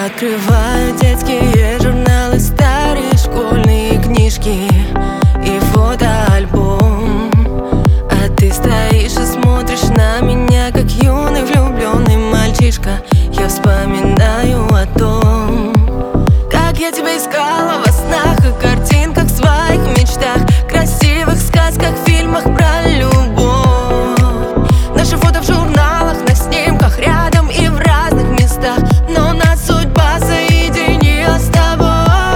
Открываю детские журналы, старые школьные книжки и фотоальбом. А ты стоишь и смотришь на меня, как юный влюбленный мальчишка. Я вспоминаю о том, как я тебя искала во снах и картинках, в своих мечтах, красивых сказках, фильмах про любовь. Наши фото в журналах, на снимках, рядом и в разных местах, но нас судьба соединила с тобой.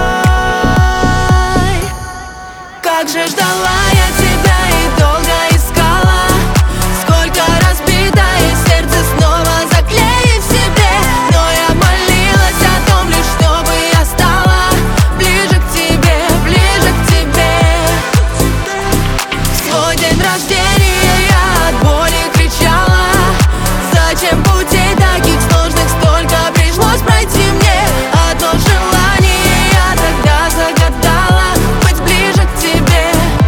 Как же ждала я тебя и долго искала, сколько разбитое сердце снова заклеив себе. Но я молилась о том лишь, чтобы я стала ближе к тебе, ближе к тебе. В свой день рождения я от боли кричала: зачем путей таких сложных столько пришлось пройти мне? Одно желание я тогда загадала: быть ближе к тебе.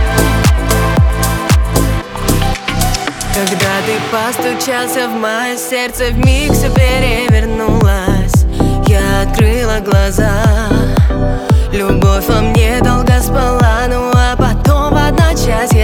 Когда ты постучался в мое сердце, вмиг все перевернулось. Я открыла глаза, любовь во мне долго спала, ну а потом в одночасье